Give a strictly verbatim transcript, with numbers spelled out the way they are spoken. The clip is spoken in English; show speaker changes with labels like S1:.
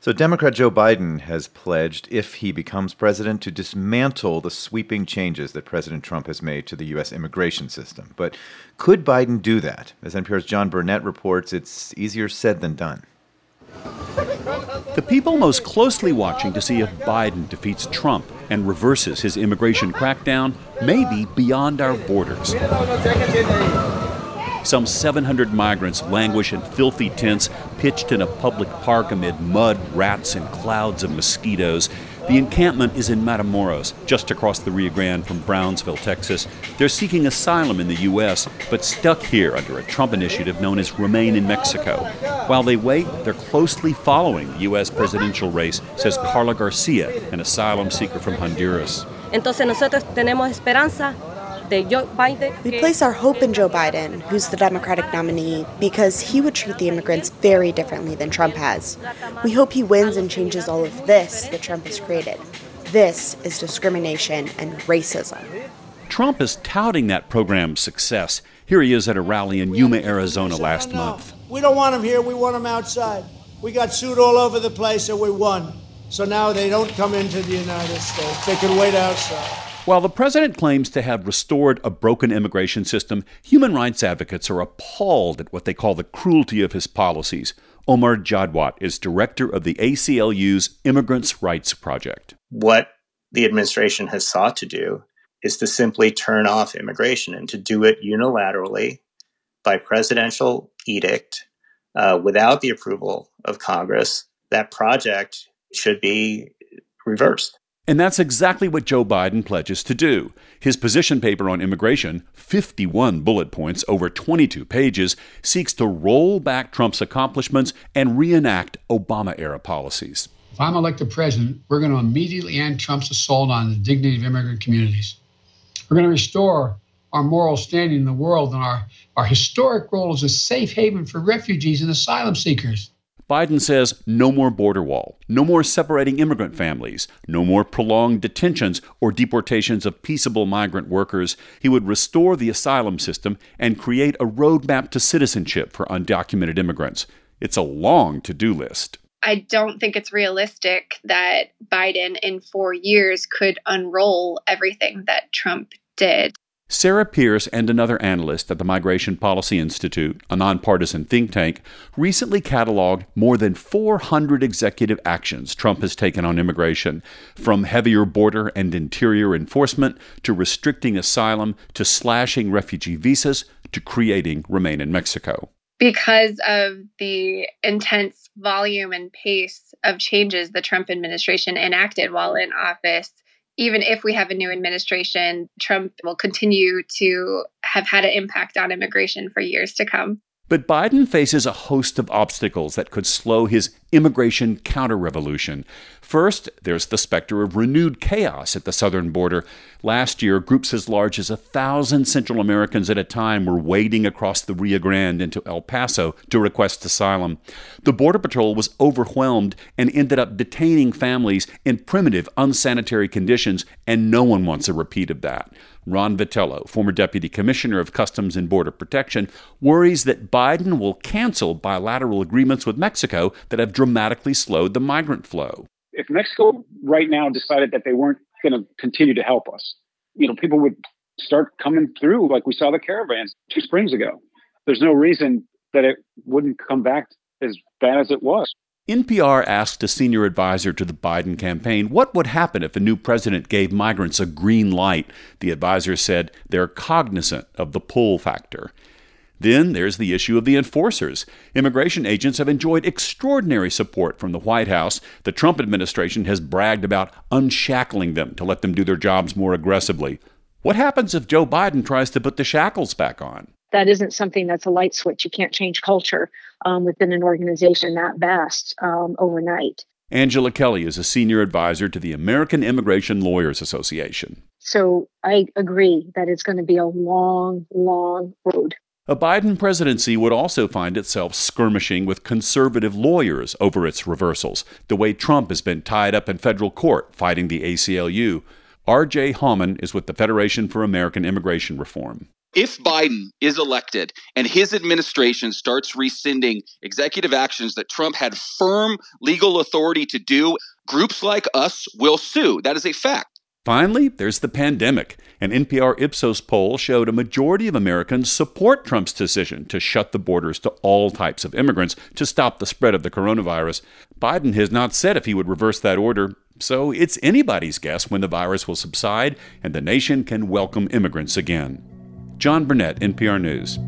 S1: So Democrat Joe Biden has pledged, if he becomes president, to dismantle the sweeping changes that President Trump has made to the U S immigration system. But could Biden do that? As N P R's John Burnett reports, it's easier said than done.
S2: The people most closely watching to see if Biden defeats Trump and reverses his immigration crackdown may be beyond our borders. Some seven hundred migrants languish in filthy tents pitched in a public park amid mud, rats, and clouds of mosquitoes. The encampment is in Matamoros, just across the Rio Grande from Brownsville, Texas. They're seeking asylum in the U S, but stuck here under a Trump initiative known as Remain in Mexico. While they wait, they're closely following the U S presidential race, says Carla Garcia, an asylum seeker from Honduras.
S3: Entonces nosotros tenemos esperanza.
S4: We place our hope in Joe Biden, who's the Democratic nominee, because he would treat the immigrants very differently than Trump has. We hope he wins and changes all of this that Trump has created. This is discrimination and racism.
S2: Trump is touting that program's success. Here he is at a rally in Yuma, Arizona last month.
S5: We don't want him here. We want him outside. We got sued all over the place and we won. So now they don't come into the United States. They can wait outside.
S2: While the president claims to have restored a broken immigration system, human rights advocates are appalled at what they call the cruelty of his policies. Omar Jadwat is director of the A C L U's Immigrants' Rights Project.
S6: What the administration has sought to do is to simply turn off immigration and to do it unilaterally by presidential edict uh, without the approval of Congress. That project should be reversed.
S2: And that's exactly what Joe Biden pledges to do. His position paper on immigration, fifty-one bullet points over twenty-two pages, seeks to roll back Trump's accomplishments and reenact Obama-era policies.
S7: If I'm elected president, we're going to immediately end Trump's assault on the dignity of immigrant communities. We're going to restore our moral standing in the world and our, our historic role as a safe haven for refugees and asylum seekers.
S2: Biden says no more border wall, no more separating immigrant families, no more prolonged detentions or deportations of peaceable migrant workers. He would restore the asylum system and create a roadmap to citizenship for undocumented immigrants. It's a long to-do list.
S8: I don't think it's realistic that Biden in four years could unroll everything that Trump did.
S2: Sarah Pierce and another analyst at the Migration Policy Institute, a nonpartisan think tank, recently cataloged more than four hundred executive actions Trump has taken on immigration, from heavier border and interior enforcement to restricting asylum to slashing refugee visas to creating Remain in Mexico.
S8: Because of the intense volume and pace of changes the Trump administration enacted while in office, even if we have a new administration, Trump will continue to have had an impact on immigration for years to come.
S2: But Biden faces a host of obstacles that could slow his immigration counter-revolution. First, there's the specter of renewed chaos at the southern border. Last year, groups as large as a thousand Central Americans at a time were wading across the Rio Grande into El Paso to request asylum. The Border Patrol was overwhelmed and ended up detaining families in primitive, unsanitary conditions, and no one wants a repeat of that. Ron Vitello, former Deputy Commissioner of Customs and Border Protection, worries that Biden will cancel bilateral agreements with Mexico that have dramatically slowed the migrant flow.
S9: If Mexico right now decided that they weren't going to continue to help us, you know, people would start coming through like we saw the caravans two springs ago. There's no reason that it wouldn't come back as bad as it was.
S2: N P R asked a senior advisor to the Biden campaign what would happen if a new president gave migrants a green light. The advisor said they're cognizant of the pull factor. Then there's the issue of the enforcers. Immigration agents have enjoyed extraordinary support from the White House. The Trump administration has bragged about unshackling them to let them do their jobs more aggressively. What happens if Joe Biden tries to put the shackles back on?
S10: That isn't something that's a light switch. You can't change culture um, within an organization that vast um, overnight.
S2: Angela Kelly is a senior advisor to the American Immigration Lawyers Association.
S10: So I agree that it's going to be a long, long road.
S2: A Biden presidency would also find itself skirmishing with conservative lawyers over its reversals, the way Trump has been tied up in federal court fighting the A C L U. R J Hallman is with the Federation for American Immigration Reform.
S11: If Biden is elected and his administration starts rescinding executive actions that Trump had firm legal authority to do, groups like us will sue. That is a fact.
S2: Finally, there's the pandemic. An N P R Ipsos poll showed a majority of Americans support Trump's decision to shut the borders to all types of immigrants to stop the spread of the coronavirus. Biden has not said if he would reverse that order, so it's anybody's guess when the virus will subside and the nation can welcome immigrants again. John Burnett, N P R News.